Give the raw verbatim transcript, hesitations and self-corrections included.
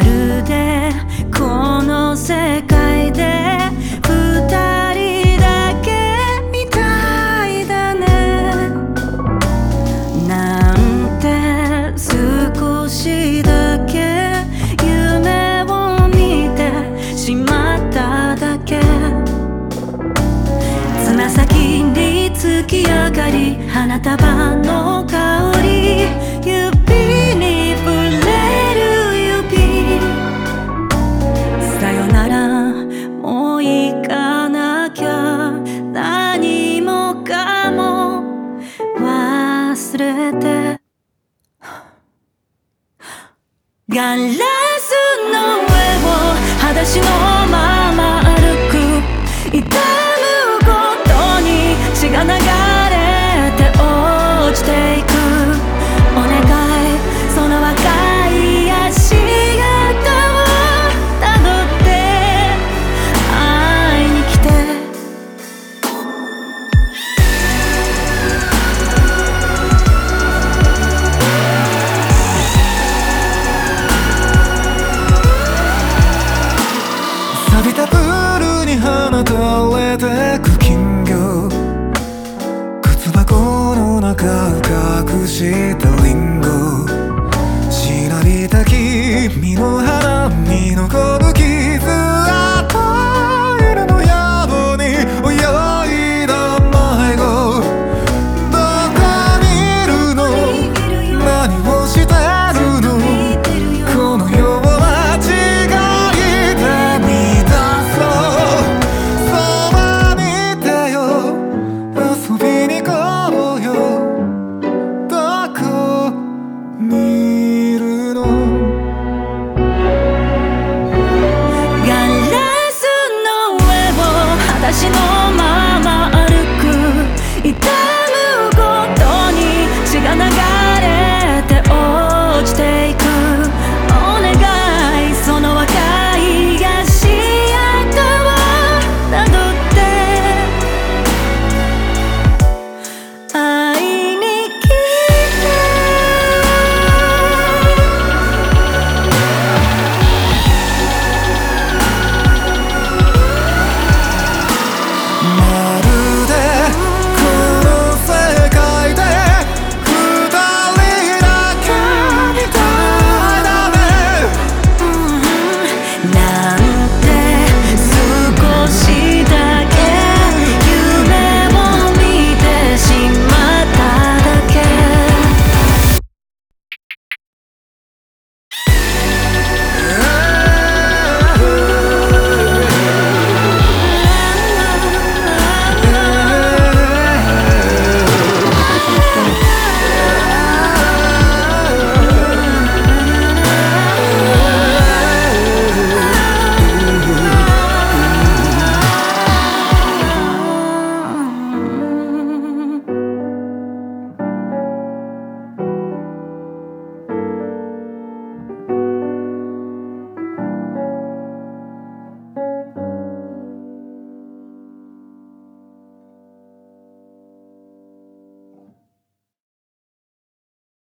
るでこの世界で二人だけみたいだね。なんて少しだけ夢を見てしまっただけ。つま先に月明かり、花束の香り、指に触れる指。さよならもう行かなきゃ、何もかも忘れて。ガラスの上を裸足の